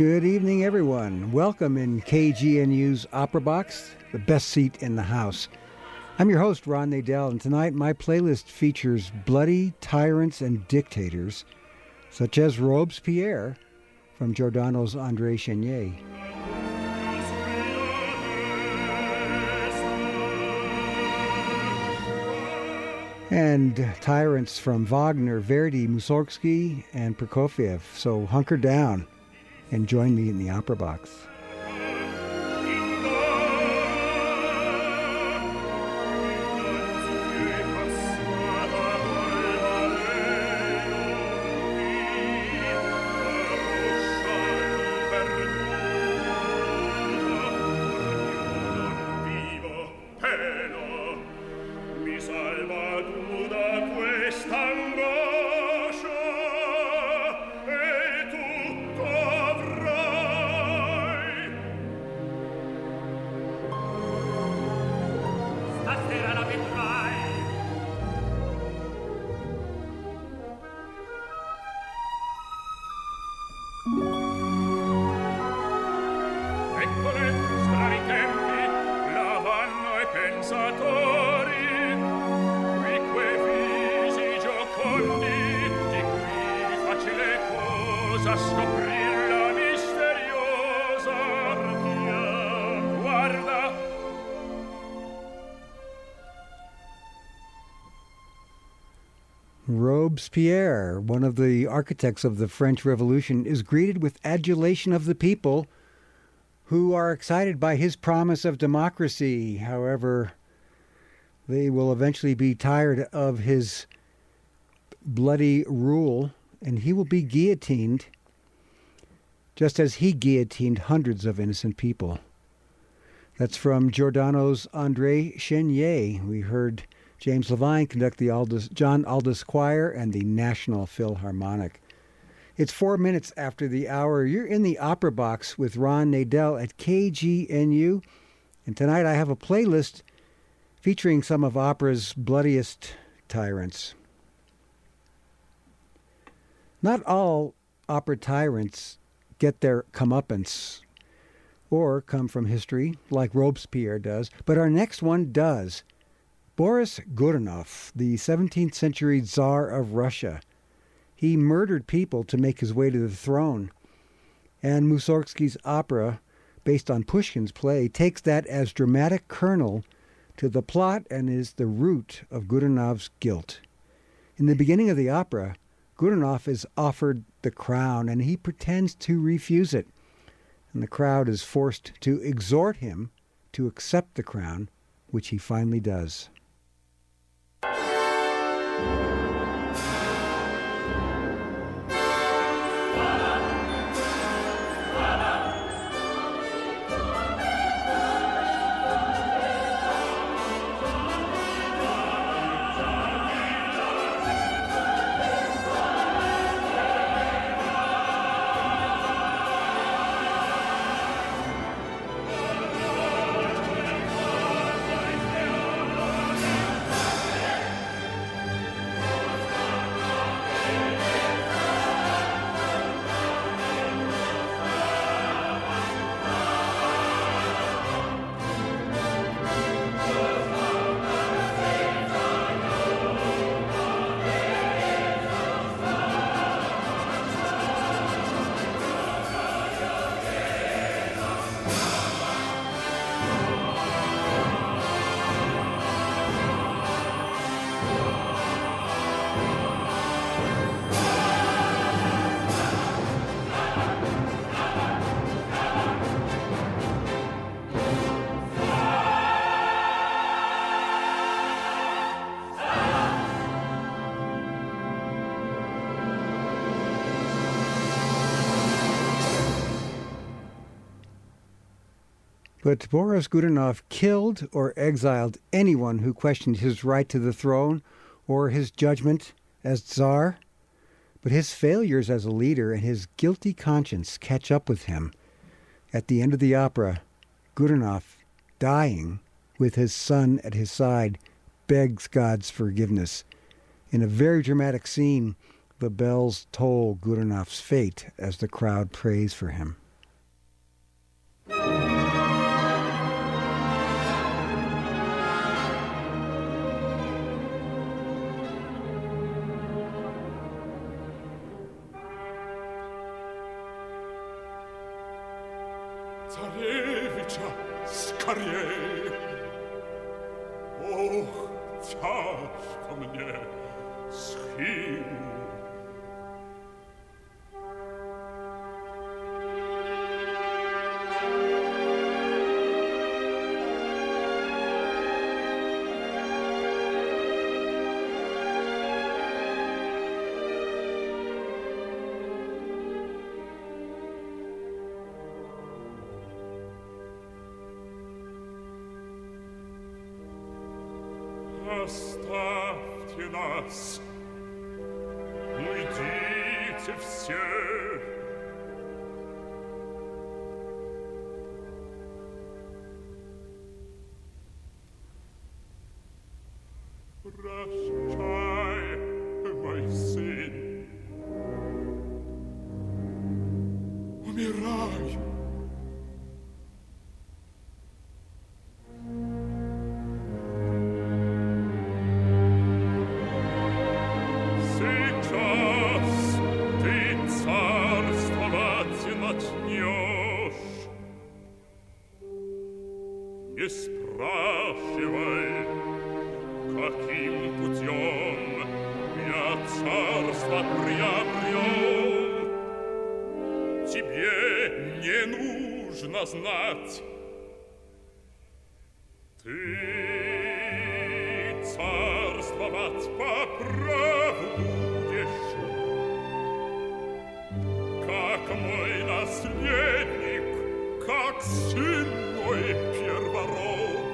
Good evening, everyone. Welcome in KGNU's Opera Box, the best seat in the house. I'm your host, Ron Nadell, and tonight my playlist features bloody tyrants and dictators, such as Robespierre from Giordano's André Chenier. And tyrants from Wagner, Verdi, Mussorgsky, and Prokofiev. So hunker down and join me in the Opera Box. Robespierre, one of the architects of the French Revolution, is greeted with adulation of the people who are excited by his promise of democracy. However, they will eventually be tired of his bloody rule, and he will be guillotined, just as he guillotined hundreds of innocent people. That's from Giordano's André Chenier. We heard James Levine conduct the John Aldous Choir and the National Philharmonic. It's 4 minutes after the hour. You're in the Opera Box with Ron Nadell at KGNU. And tonight I have a playlist featuring some of opera's bloodiest tyrants. Not all opera tyrants get their comeuppance or come from history like Robespierre does, but our next one does. Boris Godunov, the 17th century Tsar of Russia. He murdered people to make his way to the throne. And Mussorgsky's opera, based on Pushkin's play, takes that as dramatic kernel to the plot and is the root of Godunov's guilt. In the beginning of the opera, Godunov is offered the crown and he pretends to refuse it. And the crowd is forced to exhort him to accept the crown, which he finally does. But Boris Godunov killed or exiled anyone who questioned his right to the throne or his judgment as Tsar. But his failures as a leader and his guilty conscience catch up with him. At the end of the opera, Godunov, dying with his son at his side, begs God's forgiveness. In a very dramatic scene, the bells toll Godunov's fate as the crowd prays for him. Царевича, скорей! Ох, тяжко мне, схину. Оставьте нас, уйдите все. Прощай, мой сын. Умирай. Не спрашивай, каким путем я царство приобрел. Тебе не нужно знать. Ты царствовать по праву будешь, как мой наследник, как сын мой первородный.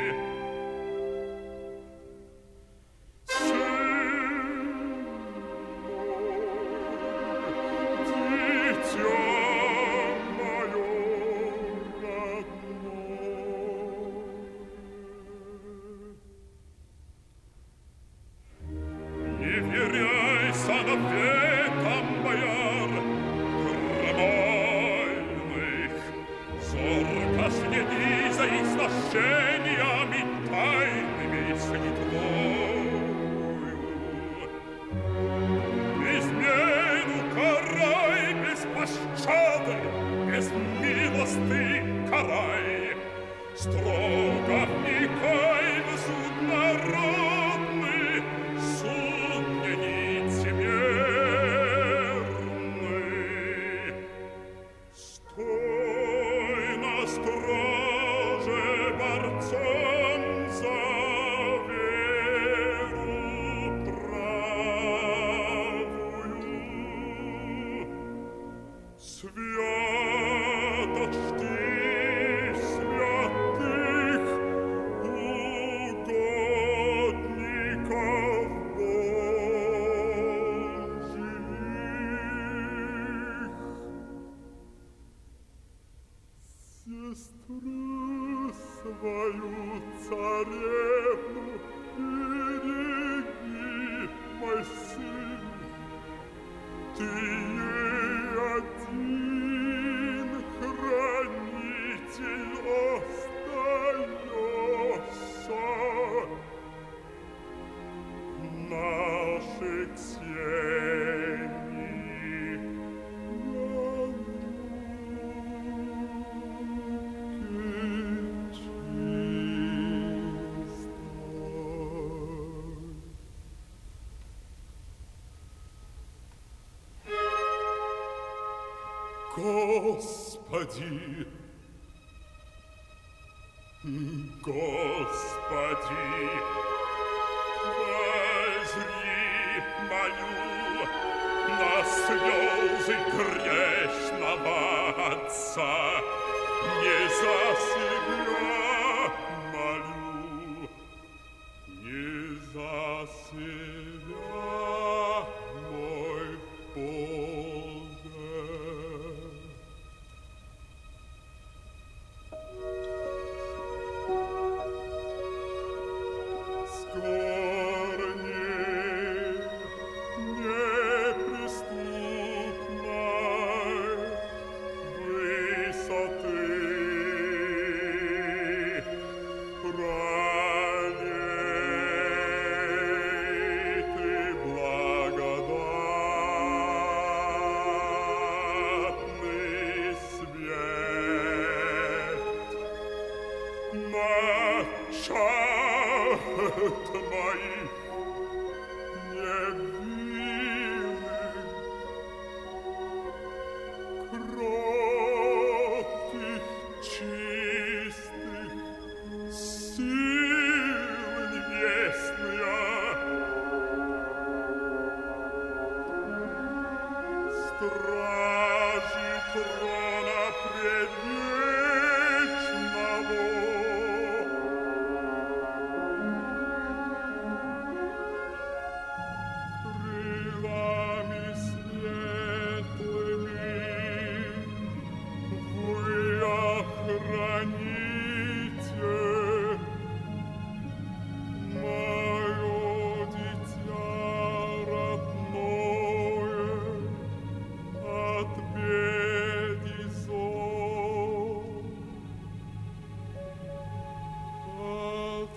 Господи, Господи, возри молю на слезы грешного отца, не за себя молю, не за себя, мой Боже. Неприступной высоты от моих невинных, кротких, чистых, сил небесная, стражи трона предвечного, крылами светлыми вы охраните мое дитя родное от бед и зол, от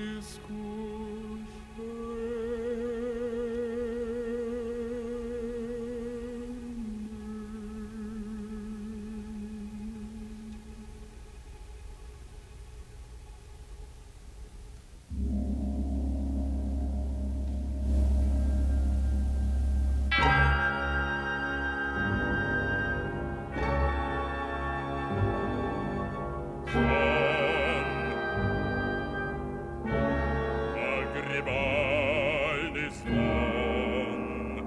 погребальный звон.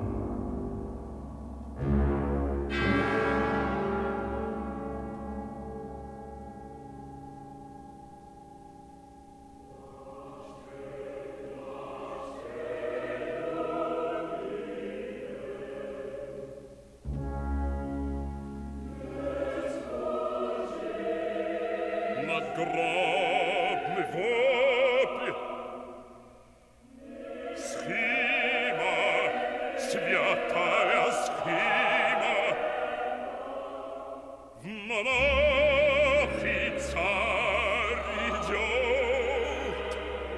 Надгробный вопль, схима, святая схима, в монахи царь идет.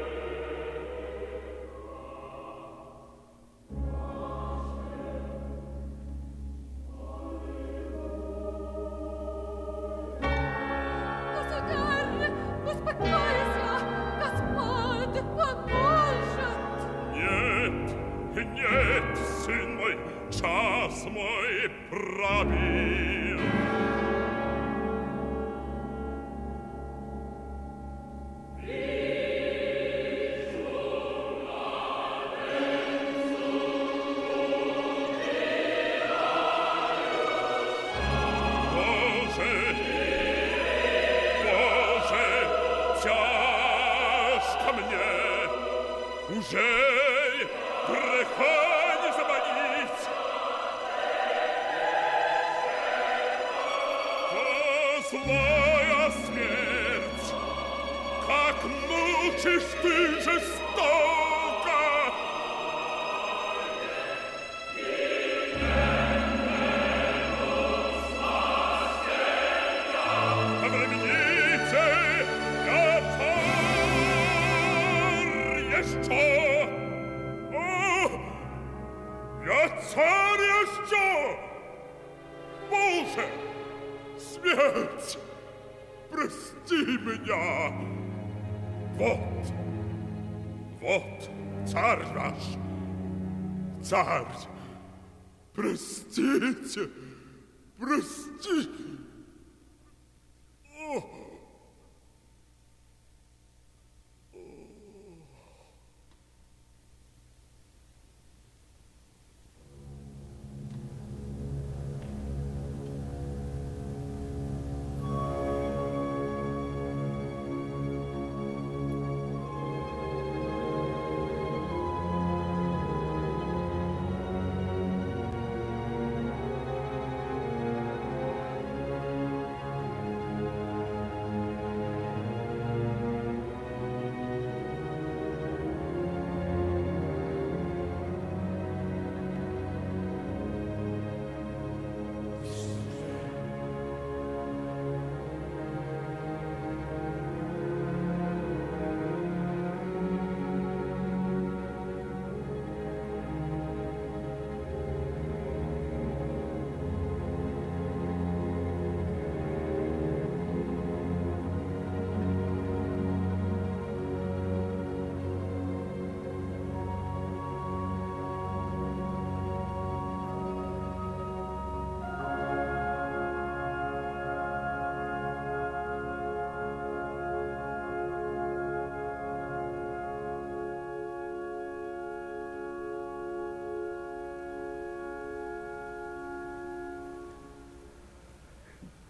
Государь, успокойся! Господь поможет! Нет, нет, сын мой, час мой пробил. Боже, Боже, тяжко мне, ужель греха не заболеть? О, злая смерть, как мучишь ты жестоко! Обремените, я царь еще! О, я царь еще! Боже, смерть, прости меня! Вот, вот царь наш, царь, простите, простите! О!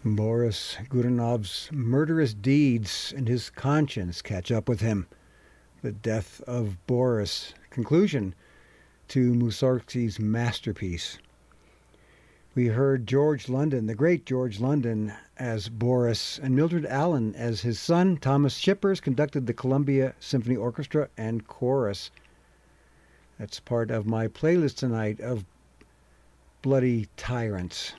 Boris Godunov's murderous deeds and his conscience catch up with him. The Death of Boris, conclusion to Mussorgsky's masterpiece. We heard George London, the great George London, as Boris, and Mildred Allen as his son. Thomas Shippers conducted the Columbia Symphony Orchestra and chorus. That's part of my playlist tonight of bloody tyrants.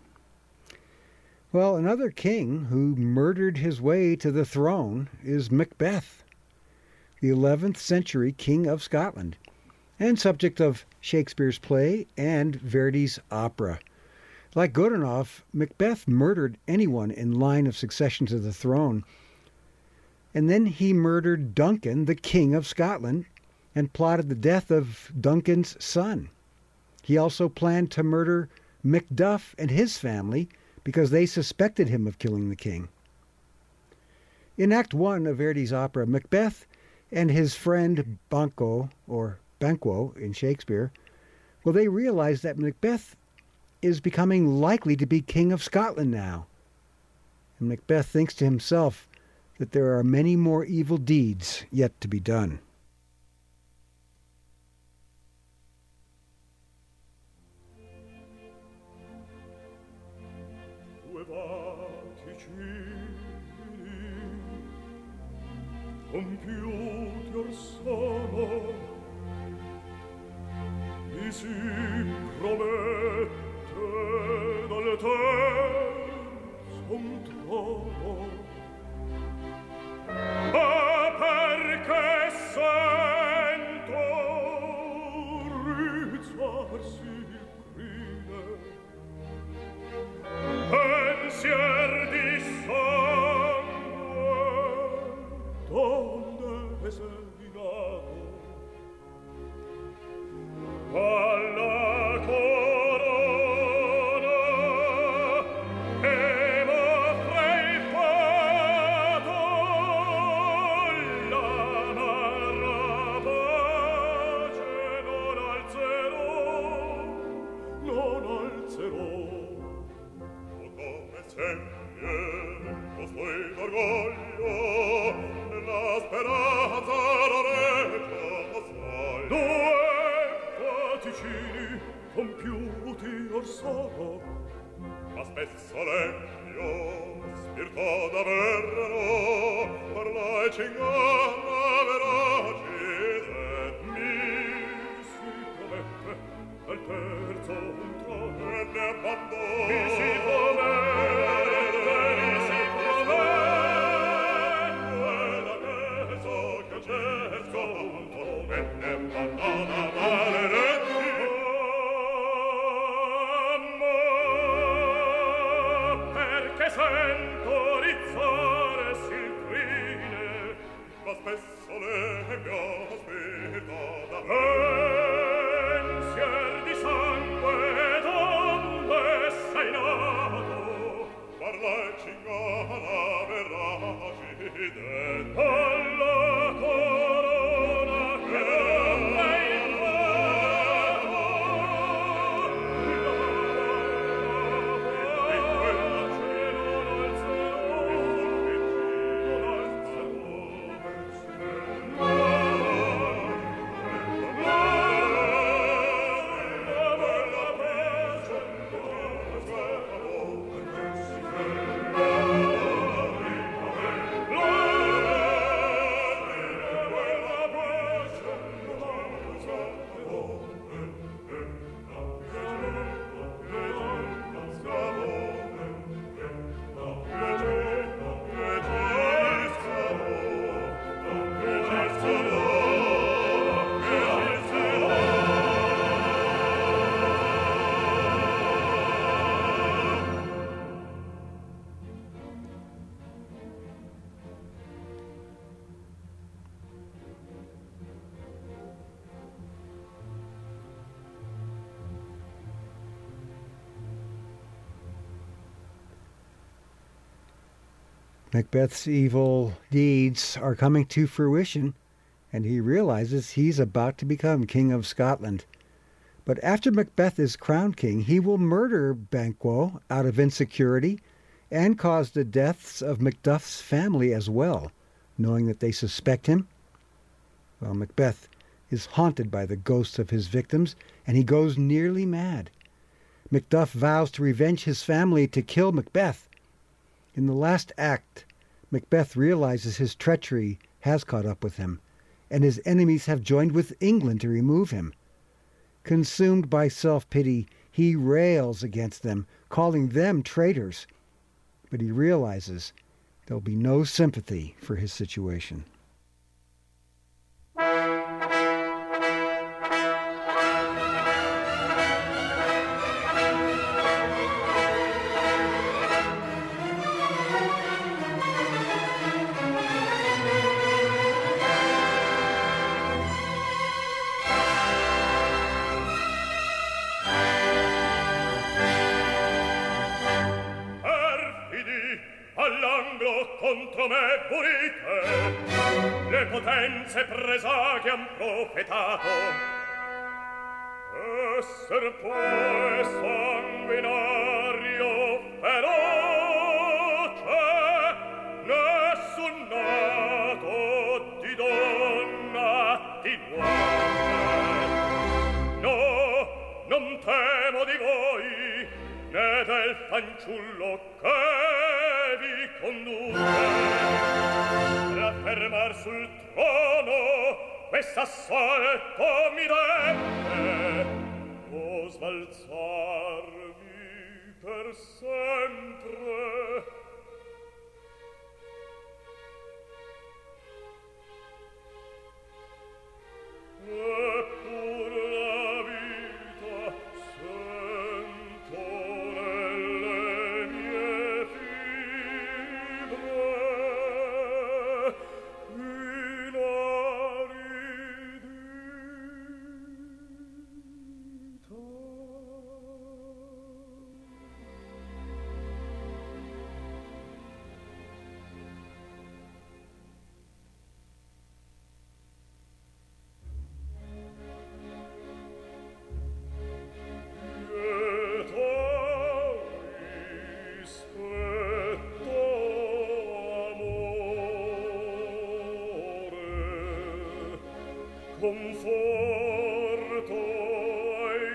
Well, another king who murdered his way to the throne is Macbeth, the 11th century king of Scotland, and subject of Shakespeare's play and Verdi's opera. Like Godunov, Macbeth murdered anyone in line of succession to the throne, and then he murdered Duncan, the king of Scotland, and plotted the death of Duncan's son. He also planned to murder Macduff and his family because they suspected him of killing the king. In Act 1 of Verdi's opera, Macbeth and his friend Banquo, or Banquo in Shakespeare, well, they realize that Macbeth is becoming likely to be king of Scotland now. And Macbeth thinks to himself that there are many more evil deeds yet to be done. Compiuti or sono, mi si promette dal terzo un trono. Ma perché sento rizzarsi il crine, pensier di sangue, donde sei nato? Alla corona che m'offre il fato, l'amara pace non alzerò. O come sempre, costui d'orgoglio, la speranza reggia assai. Due faticini compiuti or sono, ma spesso legno spirito d'averno per la cingana verace mi si promette al terzo un trono e ne abbandona. Mi si promette perché sento rizzarsi il crine, ma spesso le mie aspetta da pensier di sangue, donde sei nato? Parla cingana verace alla corona che lei Macbeth's evil deeds are coming to fruition, and he realizes he's about to become King of Scotland. But after Macbeth is crowned king, he will murder Banquo out of insecurity and cause the deaths of Macduff's family as well, knowing that they suspect him. Well, Macbeth is haunted by the ghosts of his victims, and he goes nearly mad. Macduff vows to revenge his family to kill Macbeth. In the last act, Macbeth realizes his treachery has caught up with him, and his enemies have joined with England to remove him. Consumed by self-pity, he rails against them, calling them traitors. But he realizes there'll be no sympathy for his situation. Contro me burite, le potenze presaghe han profetato. Esser poi sanguinario feroce, nessun nato di donna di uomo. No, non temo di voi, né del fanciullo che vi conduce. Raffermar sul trono quest'assalto mi deve, o sbalzarmi per sempre. Eppur la vita sento nelle mie fibre, in aridità. Conforto ai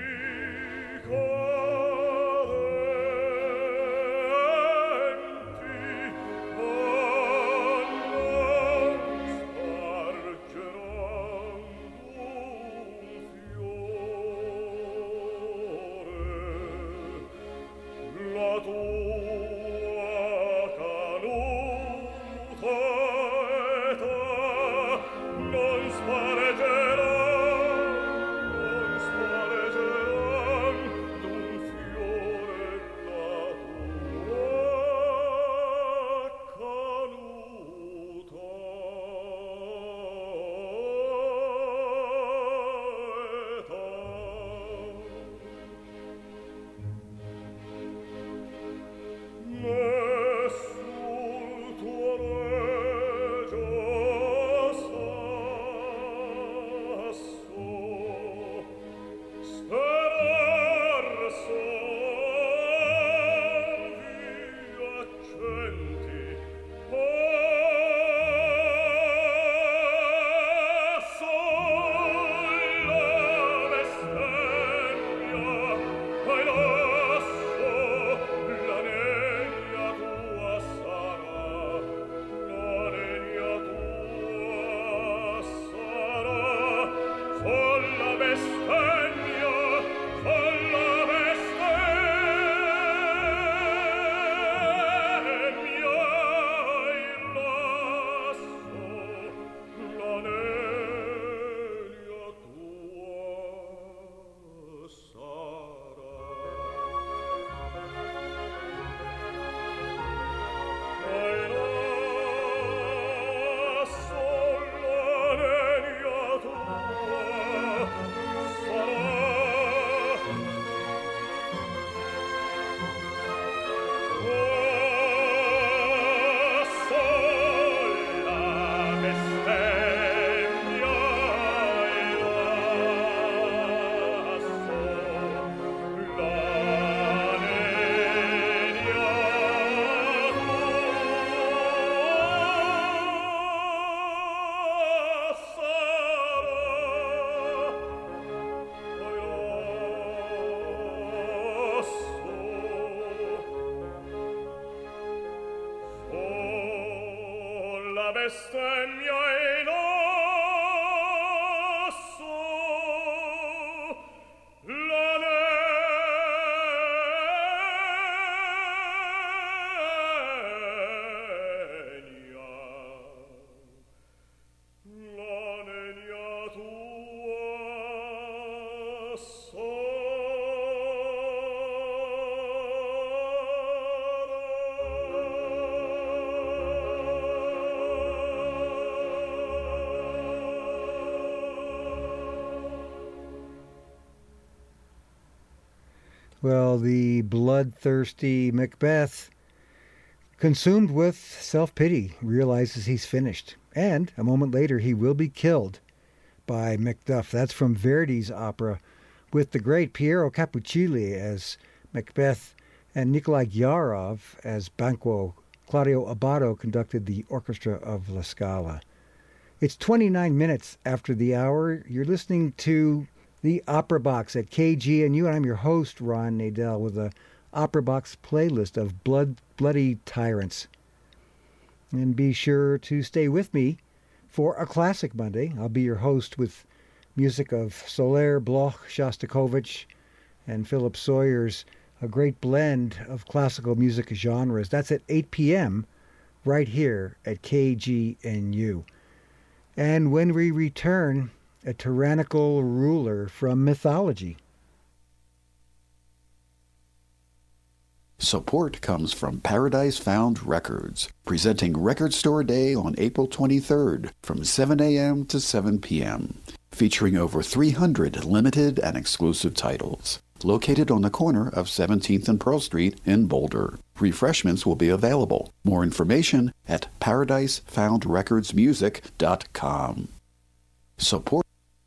decadenti, a non spargeran un fiore. La tua canuta età non spareggerà bestemmia in osso la nenia tua Well, the bloodthirsty Macbeth, consumed with self-pity, realizes he's finished. And a moment later, he will be killed by Macduff. That's from Verdi's opera, with the great Piero Capuccilli as Macbeth and Nikolai Gyarov as Banquo. Claudio Abbado conducted the orchestra of La Scala. It's 29 minutes after the hour. You're listening to the Opera Box at KGNU, and I'm your host, Ron Nadel, with a Opera Box playlist of bloody tyrants. And be sure to stay with me for a Classic Monday. I'll be your host with music of Soler, Bloch, Shostakovich, and Philip Sawyer's a great blend of classical music genres. That's at 8 p.m. right here at KGNU. And when we return, a tyrannical ruler from mythology. Support comes from Paradise Found Records, presenting Record Store Day on April 23rd from 7 a.m. to 7 p.m., featuring over 300 limited and exclusive titles. Located on the corner of 17th and Pearl Street in Boulder. Refreshments will be available. More information at ParadiseFoundRecordsMusic.com. Support.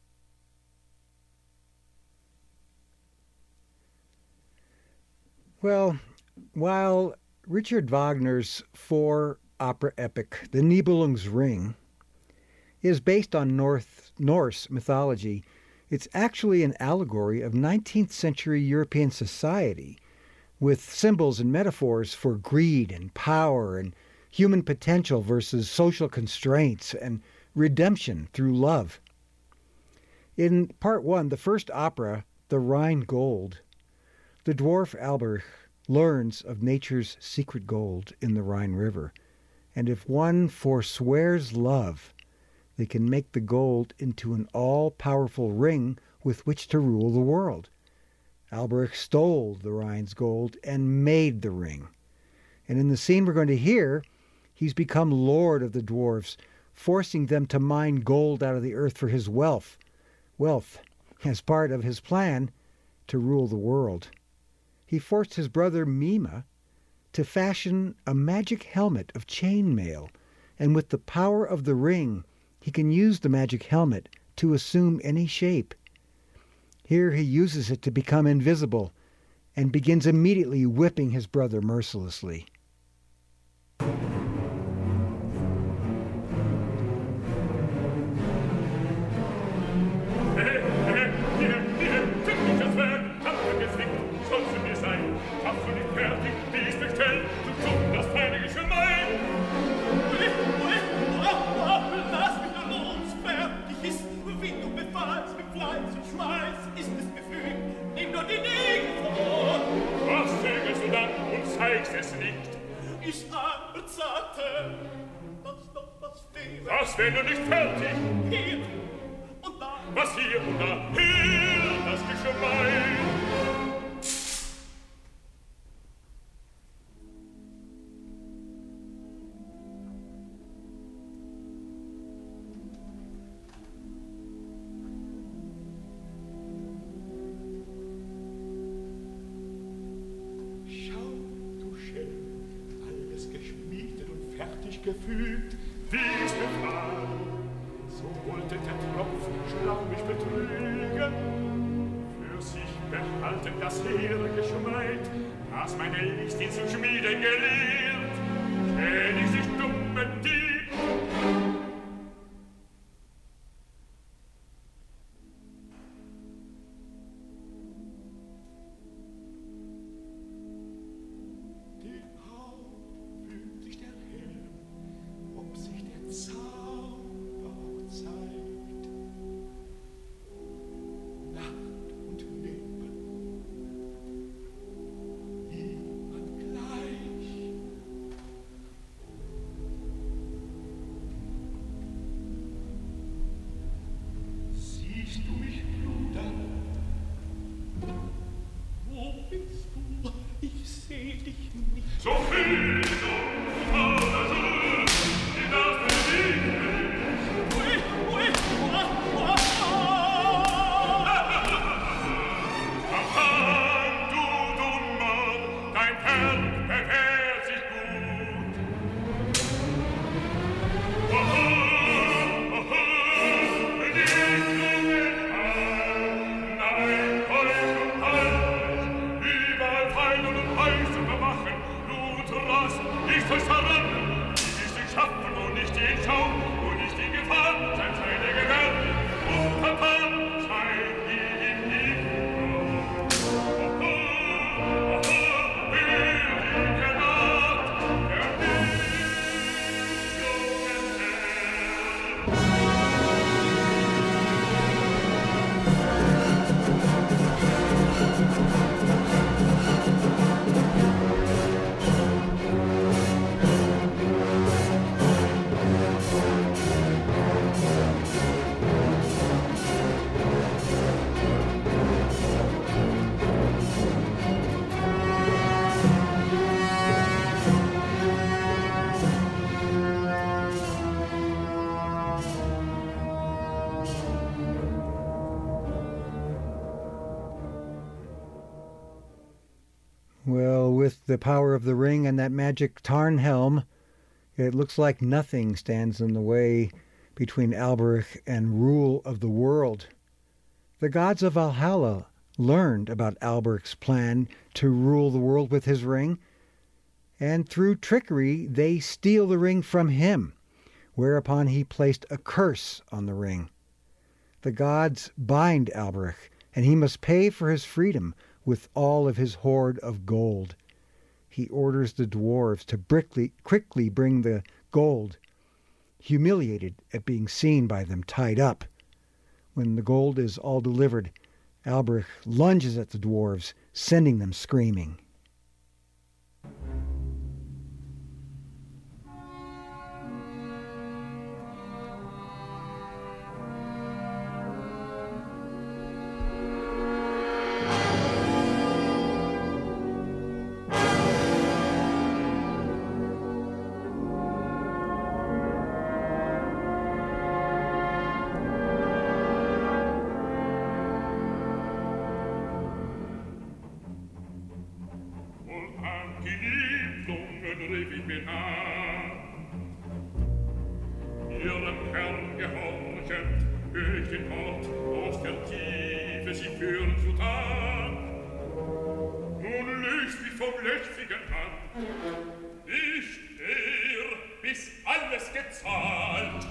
Well, while Richard Wagner's four-opera epic, The Nibelungsring, is based on Norse mythology, it's actually an allegory of 19th century European society, with symbols and metaphors for greed and power and human potential versus social constraints and redemption through love. In part one, the first opera, The Rhine Gold, the dwarf Alberich learns of nature's secret gold in the Rhine River, and if one forswears love, they can make the gold into an all-powerful ring with which to rule the world. Alberich stole the Rhine's gold and made the ring. And in the scene we're going to hear, he's become lord of the dwarves, forcing them to mine gold out of the earth for his wealth as part of his plan to rule the world. He forced his brother Mima to fashion a magic helmet of chainmail, and with the power of the ring, he can use the magic helmet to assume any shape. Here he uses it to become invisible and begins immediately whipping his brother mercilessly. Was, wenn du nicht fertig? Hier und da. Was hier und da? Hier, das Gemein. Schau, du Schelm, alles geschmiedet und fertig gefügt. Wie ist befragt, so wollte der Tropfen schlau mich betrügen. Für sich behalten das hehre Geschmeid, das meine Licht ihn zu schmieden gelehrt. Kenn ich dich, dummen Dieb. Die Haut fügt sich der Helm, ob sich der dich nicht. So viel so, die das bewegen. Aha, du Dummer, dein Herr bewährt sich gut. Aha, nicht nur nein, Heuch und Hals, überall Fein und Heiß zu bewachen, Blut und Rast, nicht euch verraten, nicht den Schaffen und nicht den Schaum, und nicht die Gefahr, sein seine Gewalt, und Papa, sein ihm nicht. Well, with the power of the ring and that magic Tarnhelm, it looks like nothing stands in the way between Alberich and rule of the world. The gods of Valhalla learned about Alberich's plan to rule the world with his ring, and through trickery they steal the ring from him, whereupon he placed a curse on the ring. The gods bind Alberich, and he must pay for his freedom with all of his hoard of gold. He orders the dwarves to quickly bring the gold, humiliated at being seen by them tied up. When the gold is all delivered, Alberich lunges at the dwarves, sending them screaming. Ihrem Herrn gehorchend, hör ich den Wort aus der Tiefe, sie führen zu Tat. Nun löst mich vom lästigen Hand, nicht eher, bis alles gezahlt.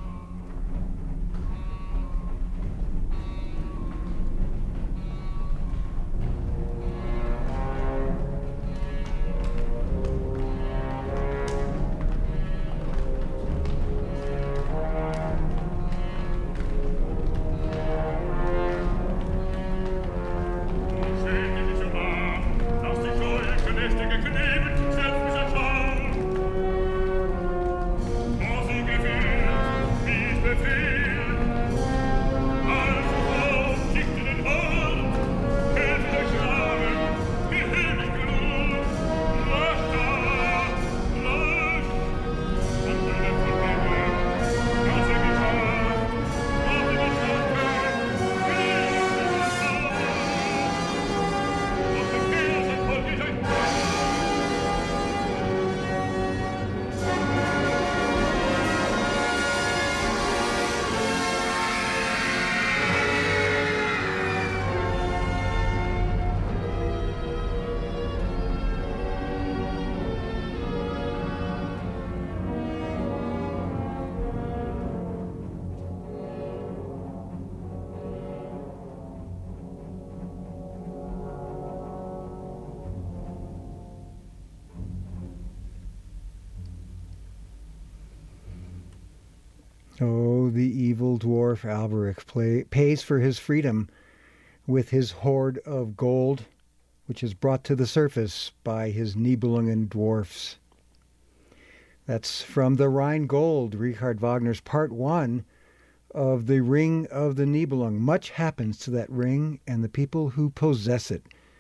Oh, the evil dwarf Alberich pays for his freedom with his hoard of gold, which is brought to the surface by his Nibelungen dwarfs. That's from the Rheingold, Richard Wagner's Part 1 of the Ring of the Nibelung. Much happens to that ring and the people who possess it.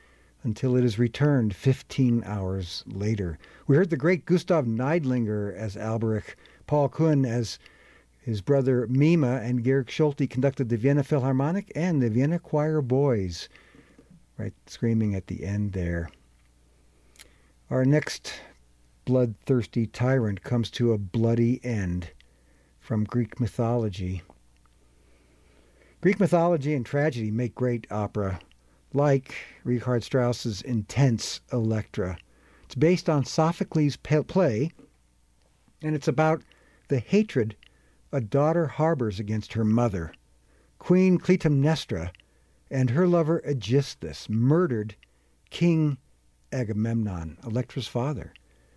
until it is returned 15 hours later. We heard the great Gustav Neidlinger as Alberich, Paul Kuhn as his brother Mima, and Georg Schulte conducted the Vienna Philharmonic and the Vienna Choir Boys, right, screaming at the end there. Our next bloodthirsty tyrant comes to a bloody end from Greek mythology. Greek mythology and tragedy make great opera, like Richard Strauss's intense Elektra. It's based on Sophocles' play, and it's about the hatred a daughter harbors against her mother. Queen Clytemnestra and her lover Aegisthus murdered King Agamemnon, Electra's father.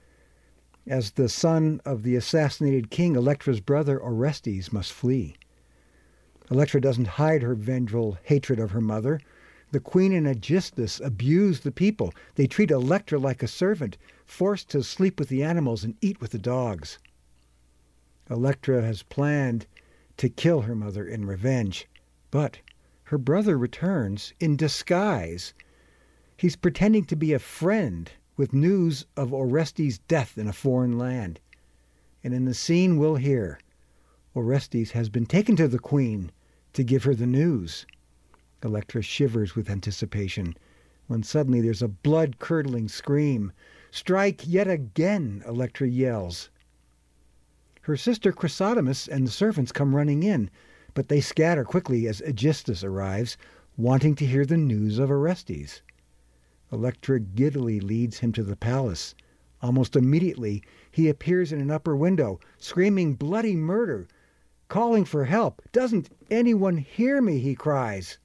As the son of the assassinated king, Electra's brother Orestes must flee. Electra doesn't hide her vengeful hatred of her mother. The queen and Aegisthus abuse the people. They treat Electra like a servant, forced to sleep with the animals and eat with the dogs. Electra has planned to kill her mother in revenge, but her brother returns in disguise. He's pretending to be a friend with news of Orestes' death in a foreign land. And in the scene we'll hear, Orestes has been taken to the queen to give her the news. Electra shivers with anticipation when suddenly there's a blood-curdling scream. "Strike yet again," Electra yells. Her sister Chrysothemis and the servants come running in, but they scatter quickly as Aegisthus arrives, wanting to hear the news of Orestes. Electra giddily leads him to the palace. Almost immediately, he appears in an upper window, screaming bloody murder, calling for help. "Doesn't anyone hear me?" he cries.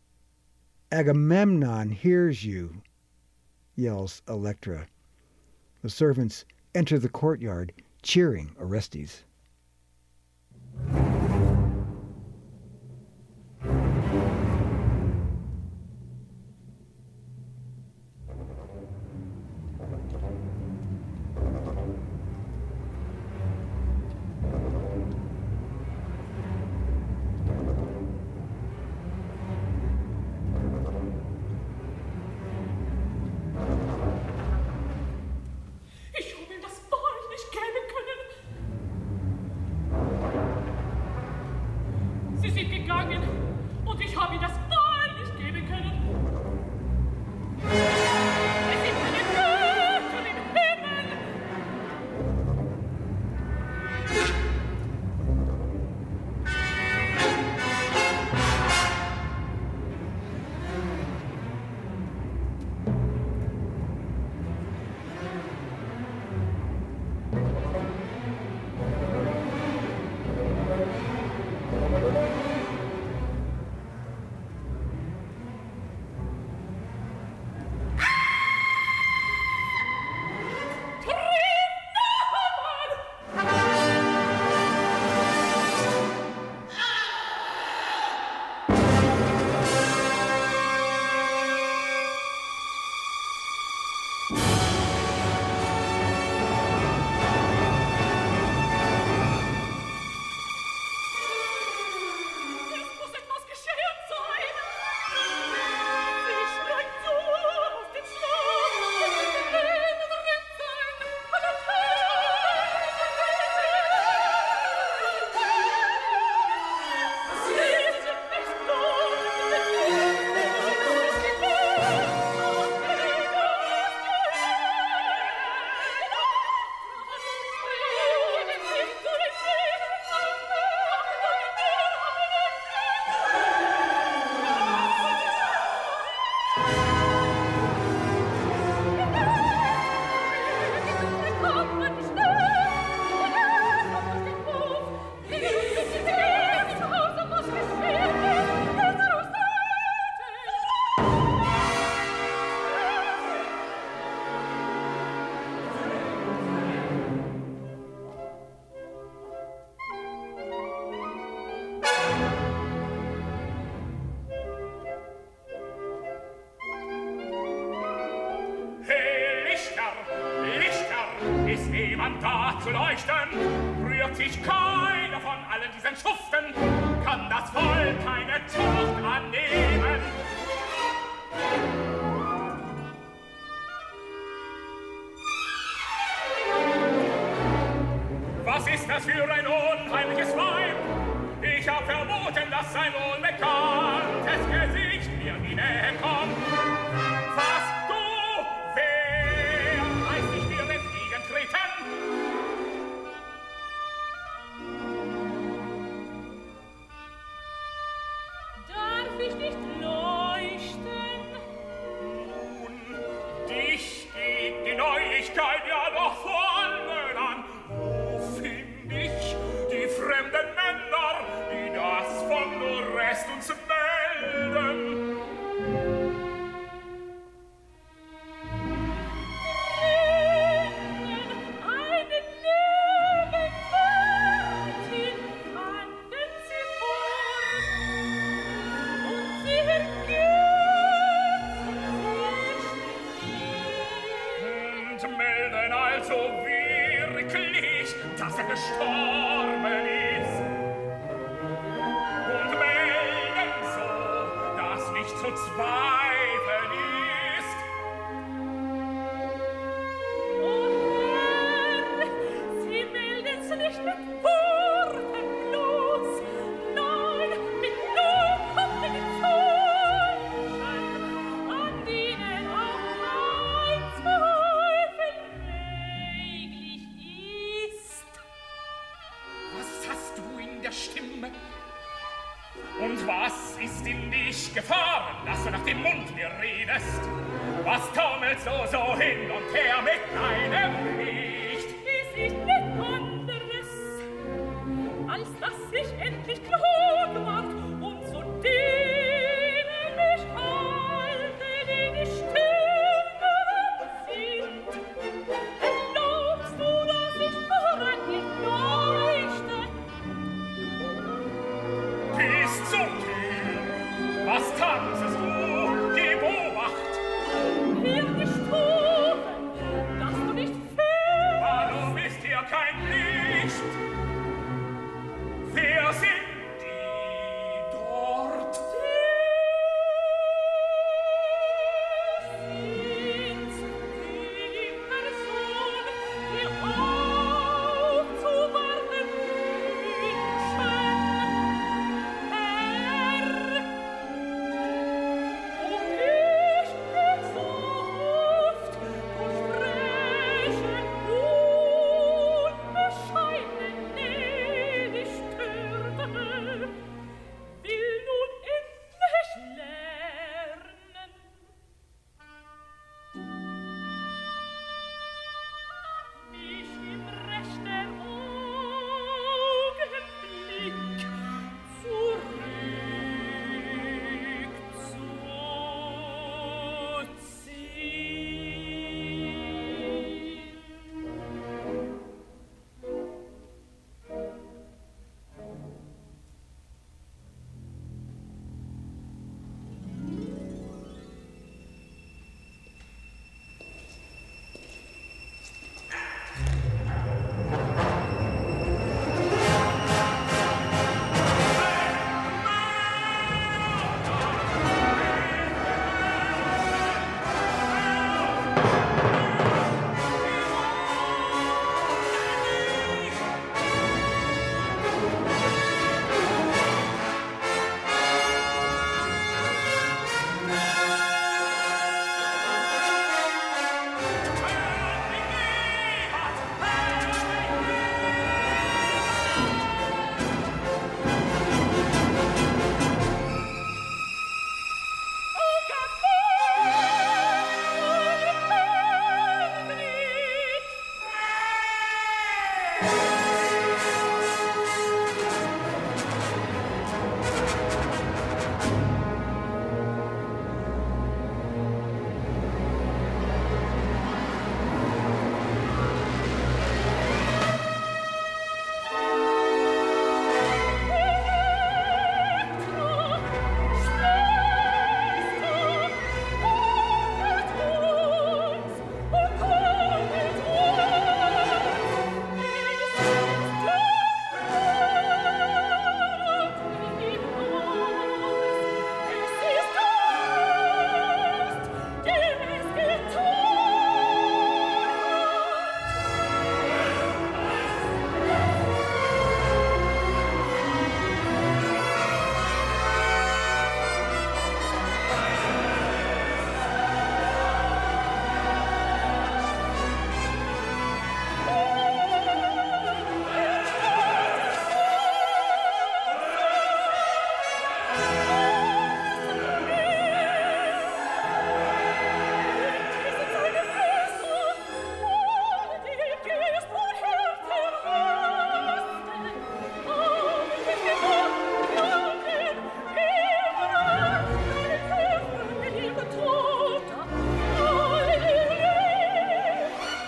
"Agamemnon hears you," yells Electra. The servants enter the courtyard, cheering Orestes. Was ist das für ein unheimliches Weib? Ich hab verboten, dass sein unbekanntes Gesicht mir in die Nähe kommt. Was du, wer heißt ich dir entgegentreten? Darf ich nicht leuchten? Nun, dich geht die Neuigkeit ja doch vor allem an. Wo find ich die fremden Männer, die das von Rest uns melden? Eine Nebenwärtin fanden sie vor, und sie Und melden also wirklich, dass gestorben ist. Und melden so, dass nicht zu zweifeln ist. O Herr, sie melden's nicht mit Worten bloß, nein, mit lobhaften Zeichen, an denen auch kein Zweifel möglich ist. Was hast du in der Stimme? Und was ist in dich gefahren, dass du nach dem Mund mir redest? Was taumelst du so hin und her mit deinem Licht? Es ist nicht anderes, als dass ich endlich klug ward und zu denen mich halte, die die Stimmen sind. Erlaubst du, dass ich vorrangig leuchte? Bis zur Tür. Was tanzest du? Gib Obacht. Hier die Stufen, das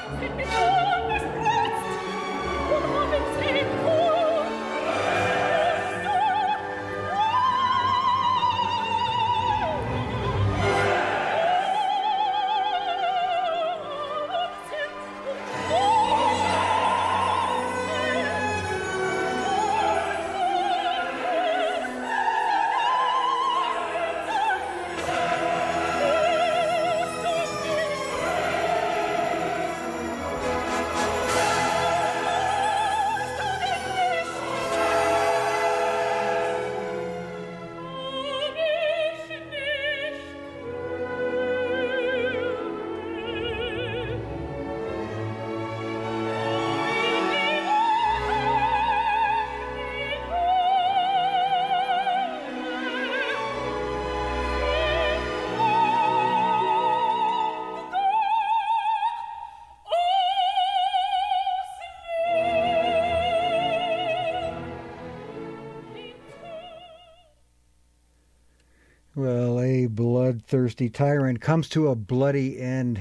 Well, a bloodthirsty tyrant comes to a bloody end.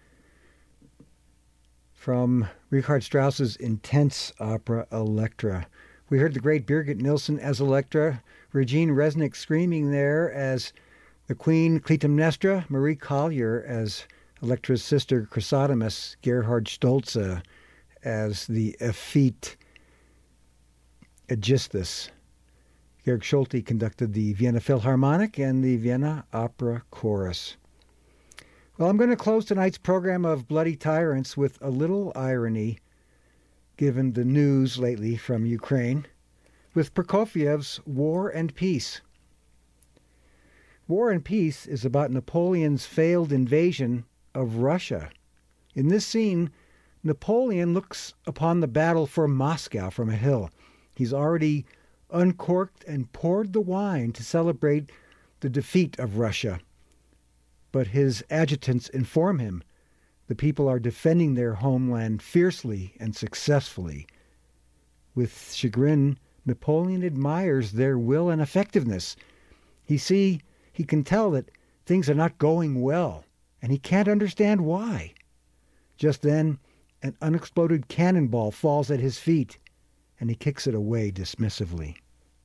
From Richard Strauss's intense opera Elektra. We heard the great Birgit Nilsson as Elektra, Regine Resnick screaming there as the Queen Clytemnestra, Marie Collier as Elektra's sister Chrysothemis, Gerhard Stolze as the effete Aegisthus. Georg Schulte conducted the Vienna Philharmonic and the Vienna Opera Chorus. Well, I'm going to close tonight's program of Bloody Tyrants with a little irony, given the news lately from Ukraine, with Prokofiev's War and Peace. War and Peace is about Napoleon's failed invasion of Russia. In this scene, Napoleon looks upon the battle for Moscow from a hill. He's already uncorked and poured the wine to celebrate the defeat of Russia. But his adjutants inform him the people are defending their homeland fiercely and successfully. With chagrin, Napoleon admires their will and effectiveness. He can tell that things are not going well, and he can't understand why. Just then, an unexploded cannonball falls at his feet, and he kicks it away dismissively.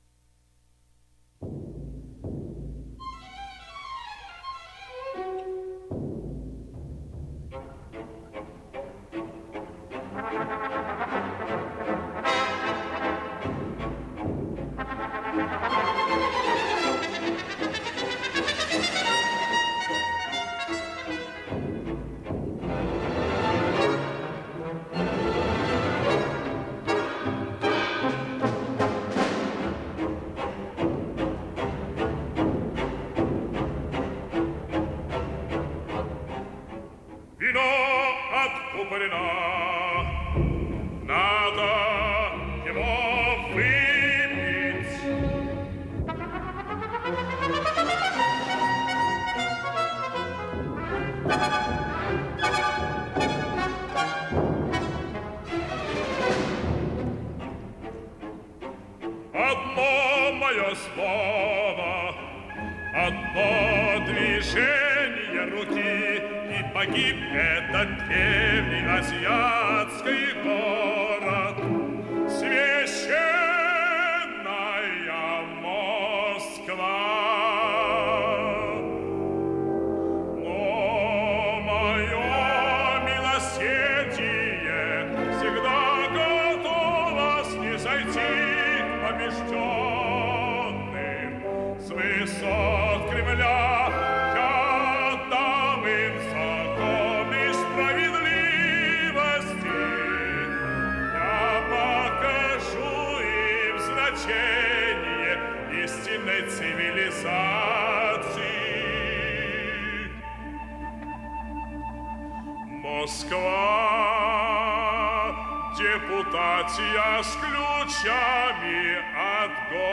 Депутация с ключами от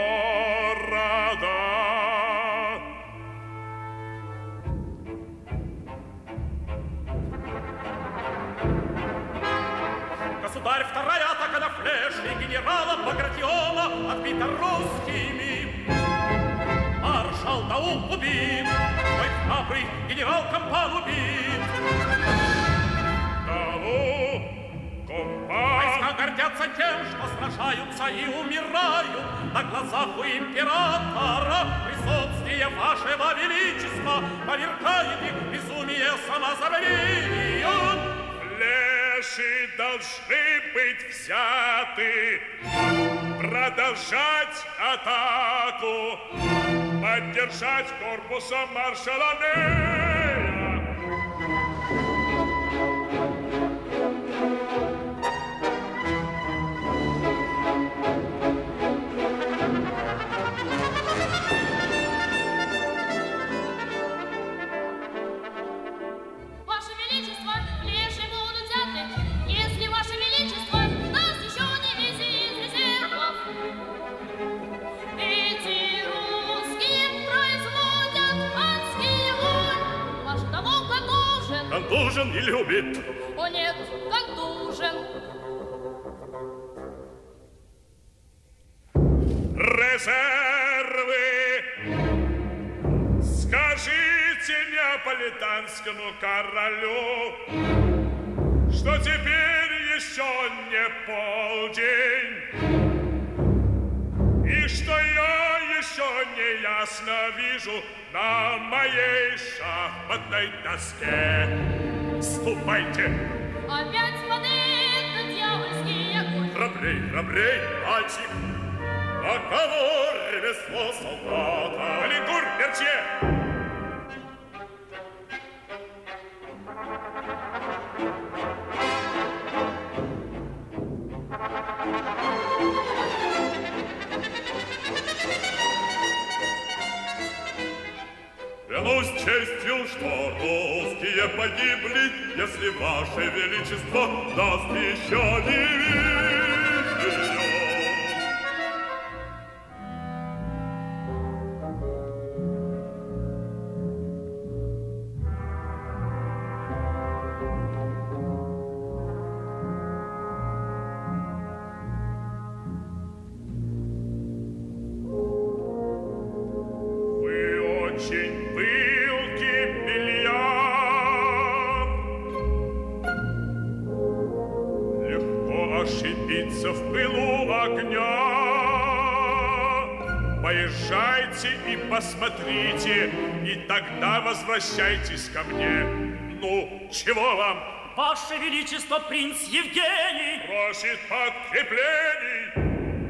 города. Государь, вторая атака на флешне генерала Багратиона отбита русскими. Маршал Даул убит, мой храбрый генерал Кампан убит. Войска гордятся тем, что сражаются и умирают на глазах у императора. Присутствие вашего величества повергает их в безумие самозабвения. Флеши должны быть взяты. Продолжать атаку. Поддержать корпусом маршала Нея. Ваше Величество, флеши будут взяты, если Ваше Величество даст еще дивизии из резервов. Эти русские производят адский вой. Ваш тому контужен. Контужен и любит. О нет, контужен. Резервы! Скажите неаполитанскому королю, что теперь еще не полдень, и что я еще неясно вижу на моей шахматной доске. Ступайте! Опять под этот дьявольский огонь. Храбрей, храбрей, мальчик! А кого ремесло солдата? Калигур, Мертье! Клянусь честью, что русские погибли, если Ваше Величество даст еще дивизию. В пылу огня. Поезжайте и посмотрите, и тогда возвращайтесь ко мне. Ну, чего вам? Ваше Величество, принц Евгений Просит подкреплений.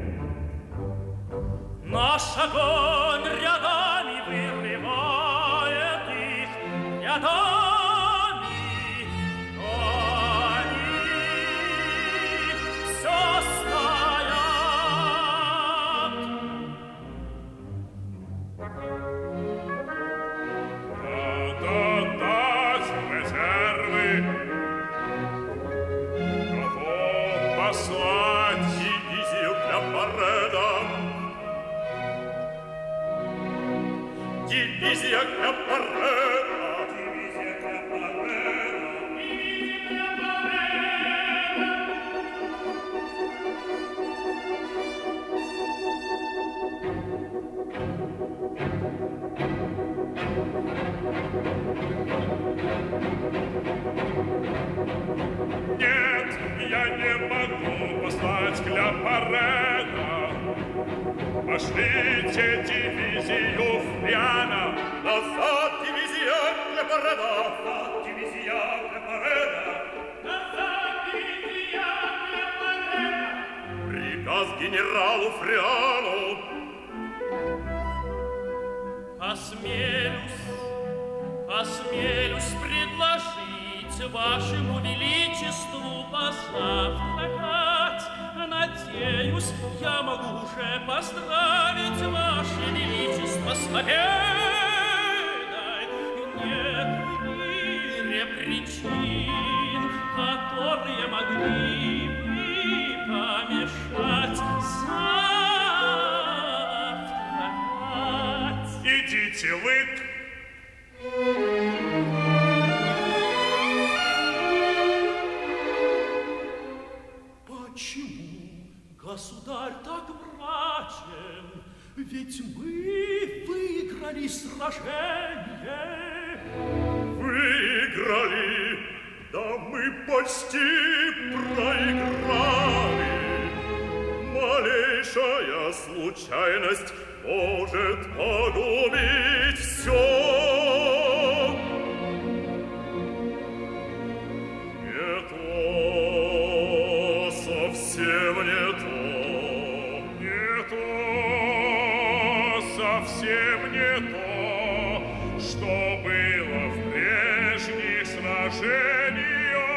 Наш огонь рядами вырывает их, рядами. Дивизия Капарена! Дивизия Капарена! Дивизия Нет, я не могу послать Кляпарена. Пошлите дивизию Фриана. Назад, дивизия Кляпарена! Назад, дивизия Кляпарена! Назад, дивизия Кляпарена! Приказ генералу Фриану. Осмелюсь предложить Вашему Величеству позавтракать. Надеюсь, я могу уже поздравить Ваше Величество с победой. Нет в мире причин, которые могли бы помешать завтракать. Идите вы. Почему государь так мрачен? Ведь мы выиграли сражение. Выиграли? Да мы почти проиграли. Малейшая случайность может погубить все. Не то, совсем не то, не то, совсем не то, что было в прежних сражениях.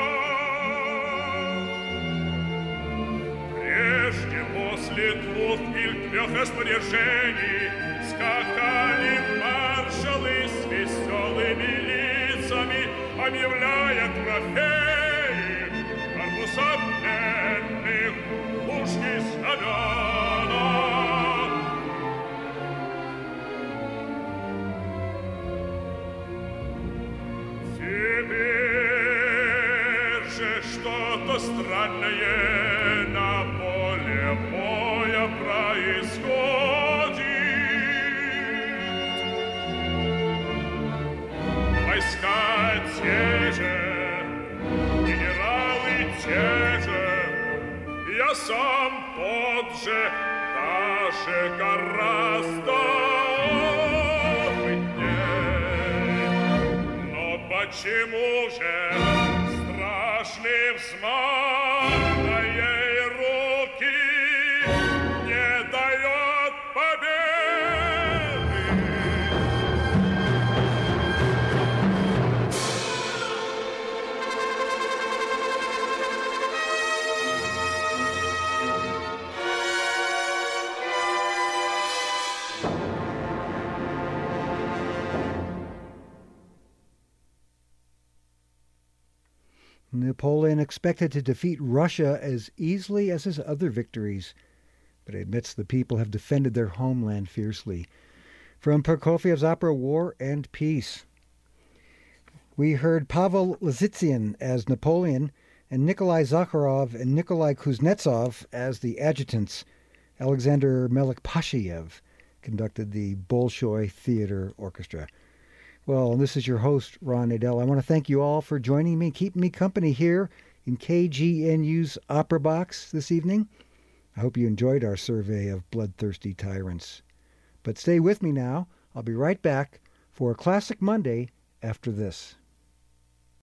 Прежде, после 2 или 3 распоряжений скакали маршалы с веселыми лицами, объявляя трофеи, корпуса пленных, пушки, знамена. Теперь же что-то странное на поле боя происходит. Войска те же, генералы те же, я сам тот же, даже гораздо опытней. Но почему же страшный взмах моей руки не дает победы? Napoleon expected to defeat Russia as easily as his other victories, but admits the people have defended their homeland fiercely. From Prokofiev's opera War and Peace, we heard Pavel Lisztyan as Napoleon and Nikolai Zakharov and Nikolai Kuznetsov as the adjutants. Alexander Melikpashiev conducted the Bolshoi Theater Orchestra. Well, and this is your host, Ron Nadel. I want to thank you all for joining me, keeping me company here in KGNU's Opera Box this evening. I hope you enjoyed our survey of bloodthirsty tyrants. But stay with me now. I'll be right back for a Classic Monday after this.